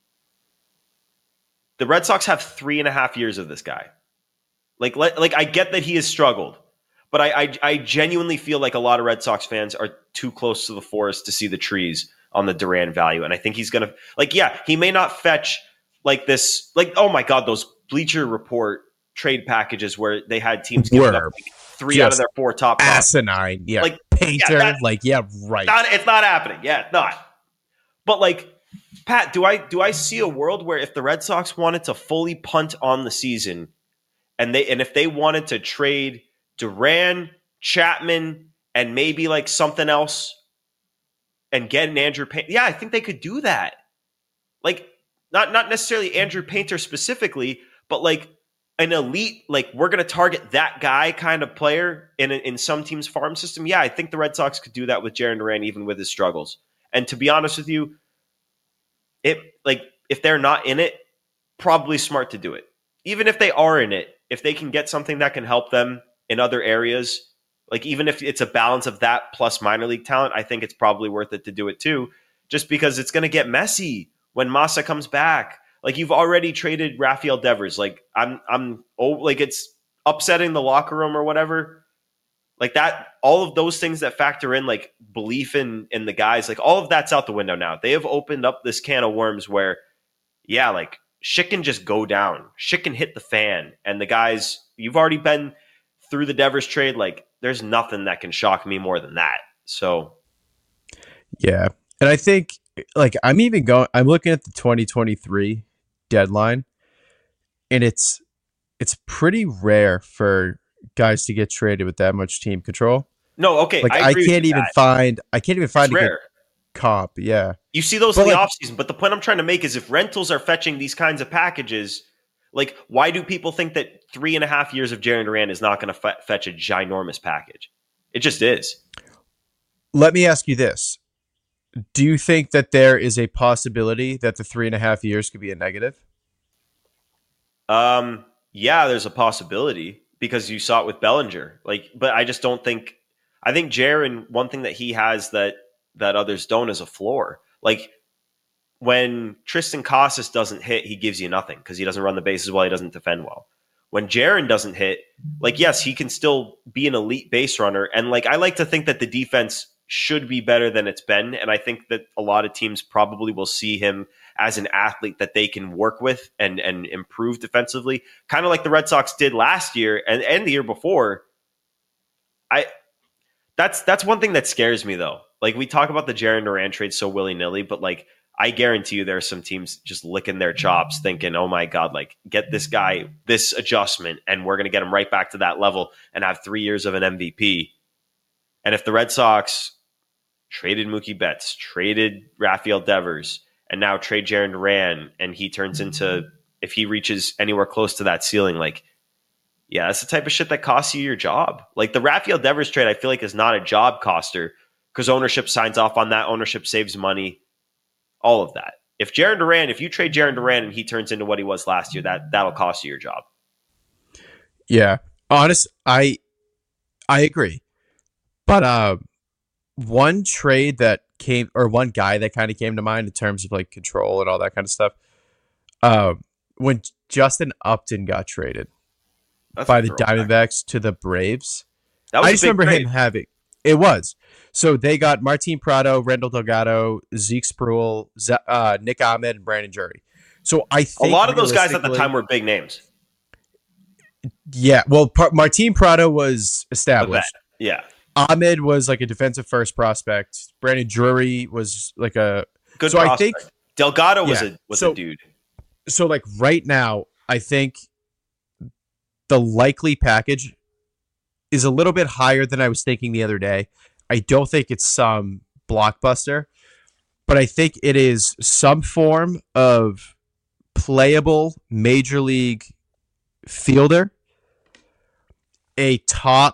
The Red Sox have three and a half years of this guy. Like, let, like I get that he has struggled, but I, I, I genuinely feel like a lot of Red Sox fans are too close to the forest to see the trees on the Duran value, and I think he's gonna like, yeah, he may not fetch like this, like oh my God, those Bleacher Report trade packages where they had teams giving Were up like three out of just their four top prospects. Asinine. Yeah. Like, Painter. yeah, that- like, yeah, right. Not, it's not happening. Yeah, it's not. But like, Pat, do I do I see a world where if the Red Sox wanted to fully punt on the season, and they and if they wanted to trade Duran, Chapman, and maybe like something else, and get an Andrew Painter? Yeah, I think they could do that. Like, not not necessarily Andrew Painter specifically, but like an elite, like we're going to target that guy kind of player in in some team's farm system. Yeah, I think the Red Sox could do that with Jarren Duran, even with his struggles. And to be honest with you, it like if they're not in it, probably smart to do it. Even if they are in it, if they can get something that can help them in other areas, like even if it's a balance of that plus minor league talent, I think it's probably worth it to do it too, just because it's going to get messy when Massa comes back. Like you've already traded Rafael Devers. Like I'm, I'm, oh, like it's upsetting the locker room or whatever. Like that, all of those things that factor in, like belief in in the guys, like all of that's out the window now. They have opened up this can of worms where, yeah, like shit can just go down, shit can hit the fan, and the guys, you've already been through the Devers trade. Like there's nothing that can shock me more than that. So, Yeah. And I think like I'm even going I'm looking at the twenty twenty-three deadline, and it's it's pretty rare for guys to get traded with that much team control. no, okay, Like I, I, agree with can't you even that. find I can't even find It's a good rare. comp. Yeah. You see those But in the like- offseason, but the point I'm trying to make is if rentals are fetching these kinds of packages, like why do people think that three and a half years of Jarren Duran is not going to fe- fetch a ginormous package? It just is. Let me ask you this. Do you think that there is a possibility that the three and a half years could be a negative? Um, yeah, there's a possibility because you saw it with Bellinger. Like, but I just don't think. I think Jaren, one thing that he has that that others don't is a floor. Like when Tristan Casas doesn't hit, he gives you nothing because he doesn't run the bases well, he doesn't defend well. When Jaren doesn't hit, like yes, he can still be an elite base runner, and like I like to think that the defense should be better than it's been, and I think that a lot of teams probably will see him as an athlete that they can work with and and improve defensively, kind of like the Red Sox did last year and, and the year before. I that's that's one thing that scares me though. Like we talk about the Jaren Duran trade so willy-nilly, but like I guarantee you there are some teams just licking their chops thinking, oh my God, like get this guy this adjustment and we're going to get him right back to that level and have three years of an M V P. And if the Red Sox traded Mookie Betts, traded Rafael Devers, and now trade Jaren Duran, and he turns into, if he reaches anywhere close to that ceiling, like, yeah, that's the type of shit that costs you your job. Like the Rafael Devers trade, I feel like is not a job coster because ownership signs off on that. Ownership saves money, all of that. If Jaren Duran, if you trade Jaren Duran and he turns into what he was last year, that that'll cost you your job. Yeah, honest, I I agree, but uh. One trade that came, or one guy that kind of came to mind in terms of like control and all that kind of stuff. Uh, when Justin Upton got traded That's by the Diamondbacks to the Braves, that was I just remember trade. him having it was. So they got Martin Prado, Rendell Delgado, Zeke Spruill, Z- uh, Nick Ahmed, and Brandon Drury. So I think a lot of those guys at the time were big names. Yeah, well, Par- Martin Prado was established. Yeah. Ahmed was like a defensive first prospect. Brandon Drury was like a good so prospect. I think Delgado was yeah, a was so, a dude. So like right now, I think the likely package is a little bit higher than I was thinking the other day. I don't think it's some blockbuster, but I think it is some form of playable major league fielder, a top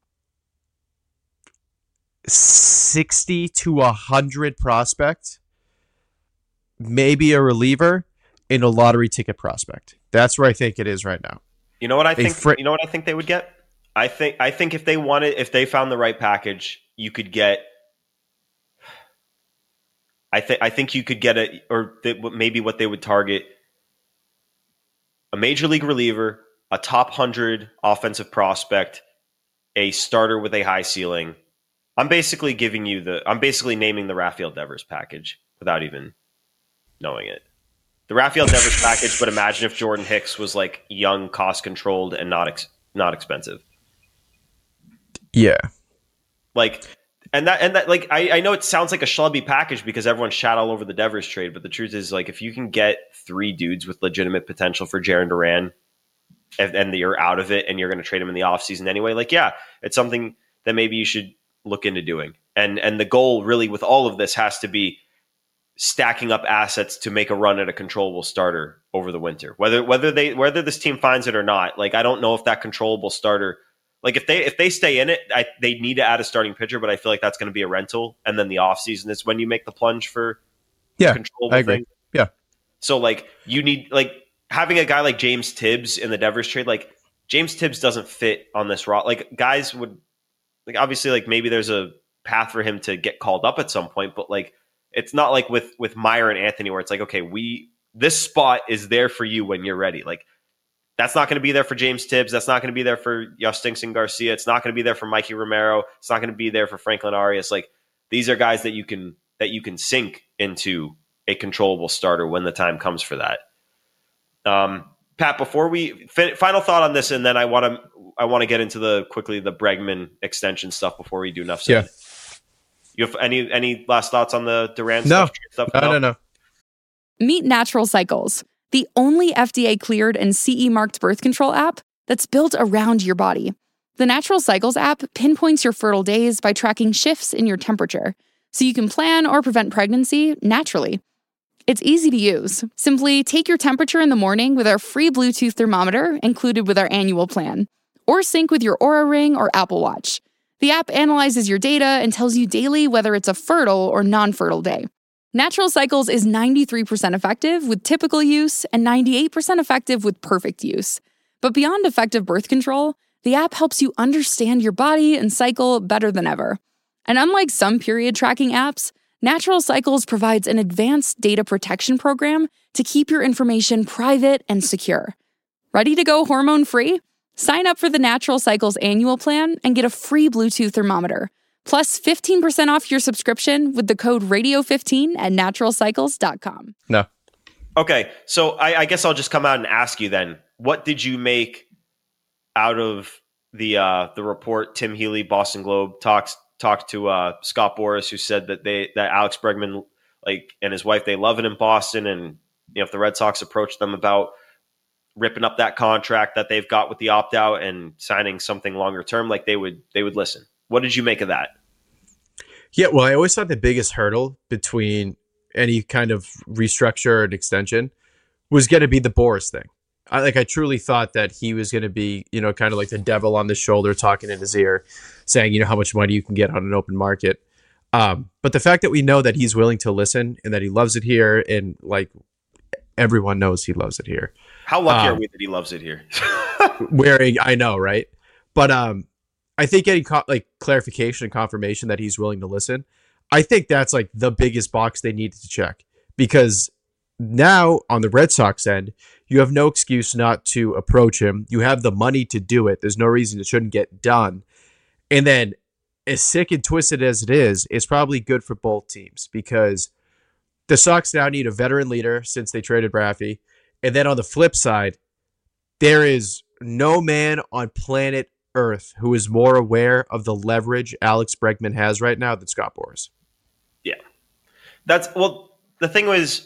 sixty to one hundred prospect, maybe a reliever, and a lottery ticket prospect. That's where I think it is right now. You know what I They think fr- you know what I think they would get? I think I think if they wanted if they found the right package, you could get I think I think you could get a or th- maybe what they would target a major league reliever, a top one hundred offensive prospect, a starter with a high ceiling. I'm basically giving you the I'm basically naming the Rafael Devers package without even knowing it. The Rafael Devers package, but imagine if Jordan Hicks was like young, cost controlled, and not ex- not expensive. Yeah. Like and that and that like I, I know it sounds like a schlubby package because everyone shat all over the Devers trade, but the truth is like if you can get three dudes with legitimate potential for Jaren Duran and, and you're out of it and you're going to trade him in the offseason anyway, like yeah, it's something that maybe you should look into doing. And and the goal really with all of this has to be stacking up assets to make a run at a controllable starter over the winter. Whether whether they whether this team finds it or not, like I don't know if that controllable starter, like if they if they stay in it, I, they need to add a starting pitcher, but I feel like that's going to be a rental. And then the offseason is when you make the plunge for yeah, controllable I agree. thing. Yeah. So like you need like having a guy like James Tibbs in the Devers trade, like James Tibbs doesn't fit on this roster. Like guys would like obviously like maybe there's a path for him to get called up at some point, but like it's not like with with Meyer and Anthony where it's like, okay, we this spot is there for you when you're ready. Like that's not going to be there for James Tibbs. That's not going to be there for Yastingson Garcia. It's not going to be there for Mikey Romero. It's not going to be there for Franklin Arias. Like these are guys that you can that you can sink into a controllable starter when the time comes for that. Um, Pat, before we fin- final thought on this, and then I want to I want to get into the quickly the Bregman extension stuff before we do enough. Yeah. You have any any last thoughts on the Duran no. stuff? stuff? No, no, no. Meet Natural Cycles, the only F D A-cleared and C E marked birth control app that's built around your body. The Natural Cycles app pinpoints your fertile days by tracking shifts in your temperature, so you can plan or prevent pregnancy naturally. It's easy to use. Simply take your temperature in the morning with our free Bluetooth thermometer included with our annual plan, or sync with your Oura Ring or Apple Watch. The app analyzes your data and tells you daily whether it's a fertile or non-fertile day. Natural Cycles is ninety-three percent effective with typical use and ninety-eight percent effective with perfect use. But beyond effective birth control, the app helps you understand your body and cycle better than ever. And unlike some period tracking apps, Natural Cycles provides an advanced data protection program to keep your information private and secure. Ready to go hormone-free? Sign up for the Natural Cycles annual plan and get a free Bluetooth thermometer, plus fifteen percent off your subscription with the code radio fifteen at natural cycles dot com. No. Okay, so I, I guess I'll just come out and ask you then, what did you make out of the uh, the report? Tim Healy, Boston Globe, talks talked to uh, Scott Boras, who said that they that Alex Bregman, like, and his wife, they love it in Boston, and you know, if the Red Sox approach them about ripping up that contract that they've got with the opt out and signing something longer term, like they would they would listen. What did you make of that? Yeah, well, I always thought the biggest hurdle between any kind of restructure and extension was going to be the Boras thing. I like I truly thought that he was going to be, you know, kind of like the devil on the shoulder talking in his ear, saying, you know, how much money you can get on an open market. Um, but the fact that we know that he's willing to listen and that he loves it here, and like everyone knows he loves it here. How lucky um, are we that he loves it here? wearing, I know, right? But um, I think getting co- like clarification and confirmation that he's willing to listen, I think that's like the biggest box they needed to check, because now on the Red Sox end, you have no excuse not to approach him. You have the money to do it. There's no reason it shouldn't get done. And then, as sick and twisted as it is, it's probably good for both teams, because the Sox now need a veteran leader since they traded Raffy. And then on the flip side, there is no man on planet Earth who is more aware of the leverage Alex Bregman has right now than Scott Boras. Yeah. That's, well, the thing was,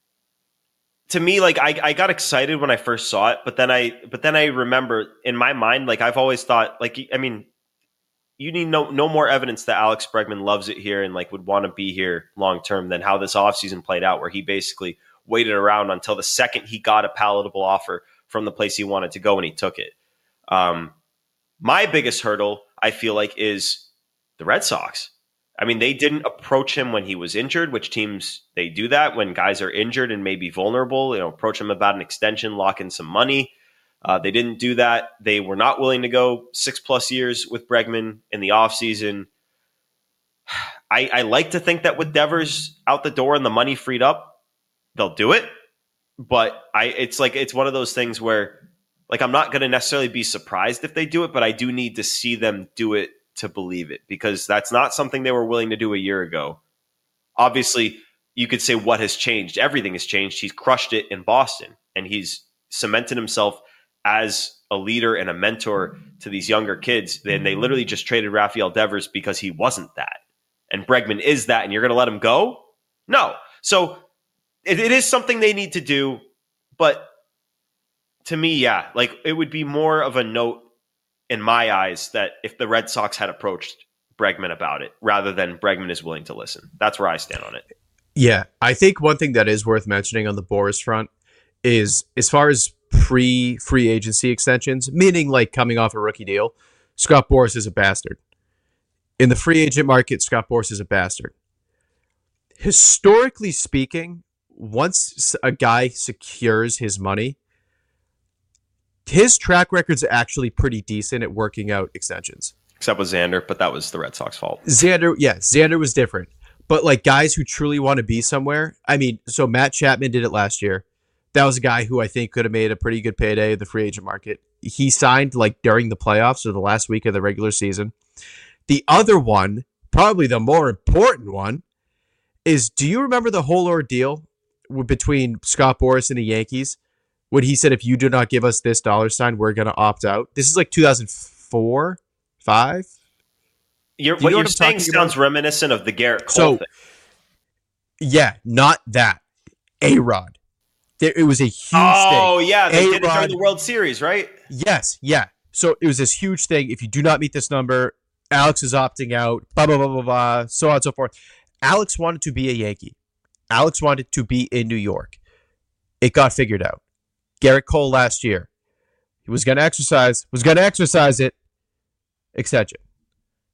to me, like I, I got excited when I first saw it, but then I but then I remember in my mind, like I've always thought, like, I mean, you need no no more evidence that Alex Bregman loves it here and like would want to be here long term than how this offseason played out, where he basically waited around until the second he got a palatable offer from the place he wanted to go, and he took it. Um, my biggest hurdle, I feel like, is the Red Sox. I mean, they didn't approach him when he was injured, which teams, they do that when guys are injured and maybe vulnerable, you know, approach him about an extension, lock in some money. Uh, they didn't do that. They were not willing to go six plus years with Bregman in the offseason. I, I like to think that with Devers out the door and the money freed up, they'll do it. But I, it's like, it's one of those things where, like, I'm not going to necessarily be surprised if they do it, but I do need to see them do it to believe it, because that's not something they were willing to do a year ago. Obviously, you could say what has changed. Everything has changed. He's crushed it in Boston, and he's cemented himself as a leader and a mentor to these younger kids. Then they literally just traded Rafael Devers because he wasn't that. And Bregman is that, and you're going to let him go? No. So it, it is something they need to do, but to me, yeah, like it would be more of a note in my eyes that if the Red Sox had approached Bregman about it, rather than Bregman is willing to listen. That's where I stand on it. Yeah, I think one thing that is worth mentioning on the Boras front is, as far as pre-free agency extensions, meaning like coming off a rookie deal, Scott Boras is a bastard. In the free agent market, Scott Boras is a bastard. Historically speaking, once a guy secures his money, his track record's actually pretty decent at working out extensions. Except with Xander, but that was the Red Sox fault. Xander, yeah, Xander was different. But like guys who truly want to be somewhere, I mean, so Matt Chapman did it last year. That was a guy who I think could have made a pretty good payday in the free agent market. He signed like during the playoffs or the last week of the regular season. The other one, probably the more important one, is, do you remember the whole ordeal between Scott Boras and the Yankees when he said, if you do not give us this dollar sign, we're going to opt out? This is like two thousand four, five. You're, you what know you're what saying sounds about? Reminiscent of the Garrett Cole so, thing. Yeah, not that. A-Rod. There, it was a huge oh, thing. Oh, yeah. They A-Rod, did it during the World Series, right? Yes, yeah. So it was this huge thing. If you do not meet this number, Alex is opting out, blah, blah, blah, blah, blah, so on and so forth. Alex wanted to be a Yankee. Alex wanted to be in New York. It got figured out. Garrett Cole last year, he was going to exercise, was going to exercise it, extension.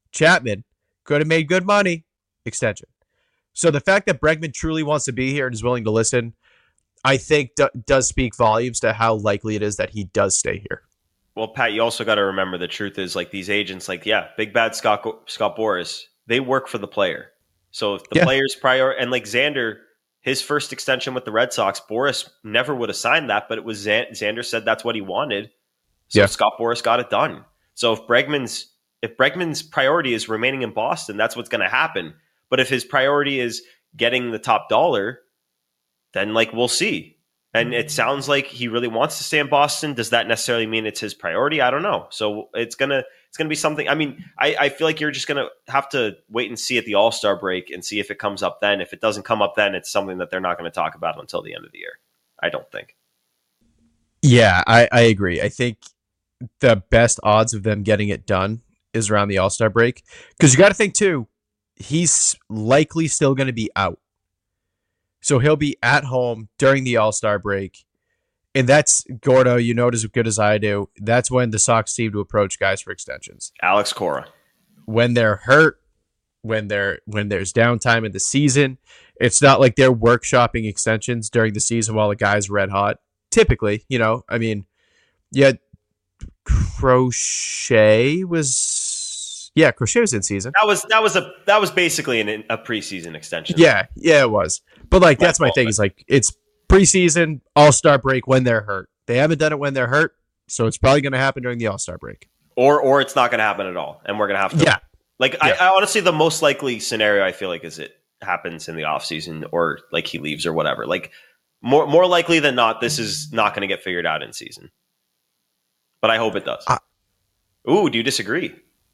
Chapman could have made good money. Extension. So the fact that Bregman truly wants to be here and is willing to listen, I think d- does speak volumes to how likely it is that he does stay here. Well, Pat, you also got to remember the truth is like these agents, like, yeah, big bad Scott, Scott Boras, they work for the player. So if the yeah. player's prior, and like Xander, his first extension with the Red Sox, Boras never would have signed that, but it was Xander said that's what he wanted. So yeah. Scott Boras got it done. So if Bregman's if Bregman's priority is remaining in Boston, that's what's going to happen. But if his priority is getting the top dollar, then like we'll see. And it sounds like he really wants to stay in Boston. Does that necessarily mean it's his priority? I don't know. So it's gonna it's gonna be something. I mean, I, I feel like you're just gonna have to wait and see at the All-Star break and see if it comes up then. If it doesn't come up then, it's something that they're not going to talk about until the end of the year. I don't think. Yeah, I, I agree. I think the best odds of them getting it done is around the All-Star break. Because you got to think too, he's likely still going to be out. So he'll be at home during the All-Star break. And that's, Gordo, you know it as good as I do, that's when the Sox seem to approach guys for extensions. Alex Cora. When they're hurt, when they're when there's downtime in the season, it's not like they're workshopping extensions during the season while the guy's red hot. Typically, you know, I mean, yeah, Crochet was... Yeah, Crochet was in season. That was that was a that was basically an, a preseason extension. Yeah, yeah, it was. But like that's my thing. Is like it's preseason, All-Star break when they're hurt. They haven't done it when they're hurt, so it's probably going to happen during the All-Star break. Or or it's not going to happen at all, and we're going to have to. Yeah. Like yeah. I, I honestly, the most likely scenario I feel like is it happens in the offseason or like he leaves or whatever. Like more more likely than not, this is not going to get figured out in season. But I hope it does. Uh, Ooh, do you disagree?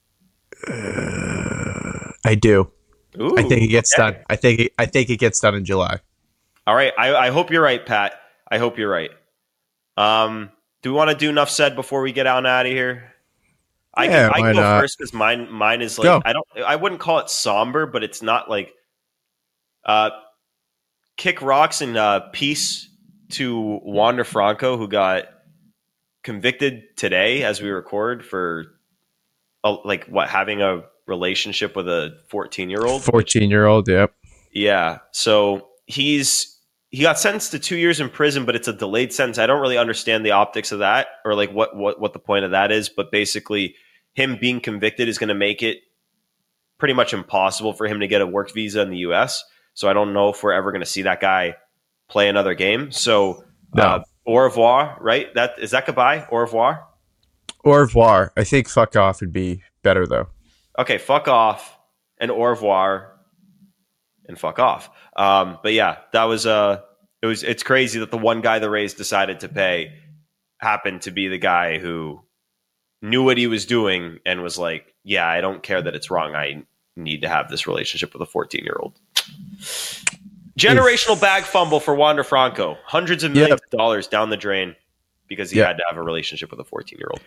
Uh, I do. Ooh, I think it gets okay. done. I think it, I think it gets done in July. All right. I, I hope you're right, Pat. I hope you're right. Um, do we want to do enough said before we get on out of here? I yeah, can I why go not? first because mine mine is like go. I don't I wouldn't call it somber, but it's not like uh, kick rocks and uh, peace to Wander Franco, who got convicted today as we record for uh, like what having a relationship with a fourteen year old. fourteen year old, yep. Yeah. So he's he got sentenced to two years in prison, but it's a delayed sentence. I don't really understand the optics of that or like what what what the point of that is, but basically him being convicted is going to make it pretty much impossible for him to get a work visa in the U S. So I don't know if we're ever going to see that guy play another game. So no. uh, au revoir, right? That is that goodbye? Au revoir? Au revoir. I think fuck off would be better though. Okay, fuck off and au revoir and fuck off. Um, but yeah, that was uh it was it's crazy that the one guy the Rays decided to pay happened to be the guy who knew what he was doing and was like, yeah, I don't care that it's wrong. I need to have this relationship with a fourteen year old. Generational bag fumble for Wander Franco. Hundreds of millions yep. of dollars down the drain because he yep. had to have a relationship with a fourteen year old.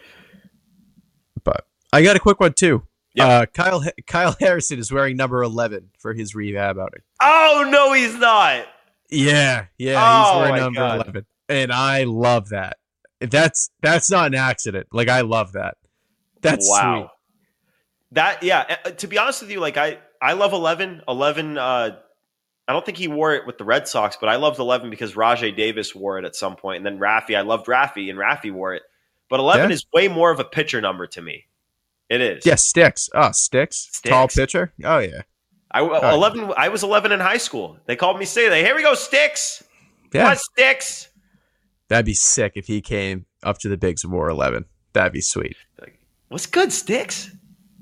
But I got a quick one too. Yep. Uh, Kyle Kyle Harrison is wearing number eleven for his rehab outing. Oh no, he's not. Yeah, yeah, oh, he's wearing number God. eleven, and I love that. That's that's not an accident. Like I love that. That's wow. Sweet. That yeah. To be honest with you, like I I love eleven. eleven. Uh, I don't think he wore it with the Red Sox, but I loved eleven because Rajai Davis wore it at some point, and then Raffy. I loved Raffy, and Raffy wore it. But eleven yeah. is way more of a pitcher number to me. It is. Yeah, Sticks. Oh, Sticks. Sticks. Tall pitcher. Oh yeah. I oh, eleven. Yeah. I was eleven in high school. They called me say that. Here we go, Sticks. Yeah, Come on, Sticks. That'd be sick if he came up to the bigs and wore eleven. That'd be sweet. Like, what's good, Sticks?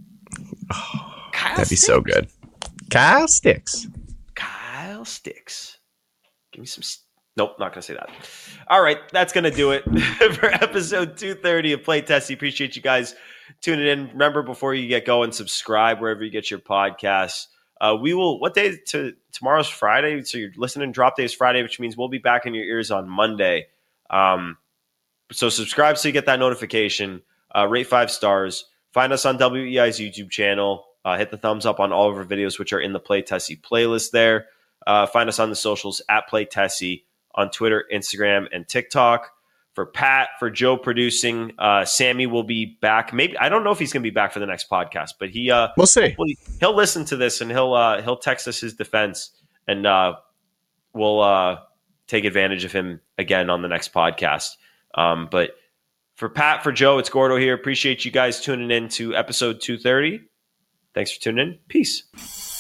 Oh, Kyle that'd be Sticks. so good. Kyle Sticks. Kyle Sticks. Give me some. St- nope, not gonna say that. All right, that's gonna do it for episode two thirty of Play Tessie. Appreciate you guys tuning in. Remember, before you get going, subscribe wherever you get your podcasts. Uh, we will. What day? To tomorrow's Friday, so you're listening. Drop day is Friday, which means we'll be back in your ears on Monday. Um, so subscribe so you get that notification. Uh, rate five stars. Find us on W E I's YouTube channel. Uh, hit the thumbs up on all of our videos, which are in the Play Tessie playlist there. Uh, find us on the socials at Play Tessie on Twitter, Instagram, and TikTok. for Pat, for Joe producing. Uh, Sammy will be back. Maybe I don't know if he's going to be back for the next podcast, but he uh, we'll see. He'll listen to this and he'll uh, he'll text us his defense, and uh, we'll uh, take advantage of him again on the next podcast. Um, but for Pat, for Joe, it's Gordo here. Appreciate you guys tuning in to episode two thirty. Thanks for tuning in. Peace.